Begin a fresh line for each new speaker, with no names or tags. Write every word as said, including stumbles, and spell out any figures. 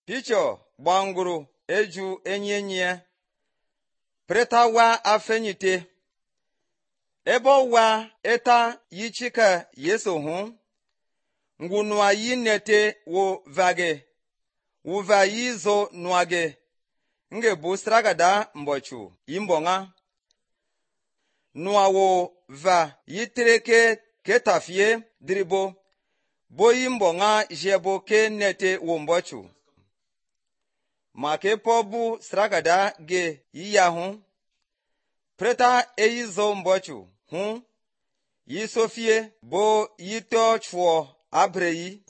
picho gbanguru eju enyi enyi ya preta wa afenyite ebo wa eta yichika yeso hu ngwunua yi nete wo vage wuva yi zo nuage nge bu stragada mbochu imbonga nua wo va yitreke ketafie dribo bo imbonga jebo ke nete wo mbochu ma ke pobu stragada ge yiyahu preta eyizo mbochu hu yi sofie bo yito chuo abreyi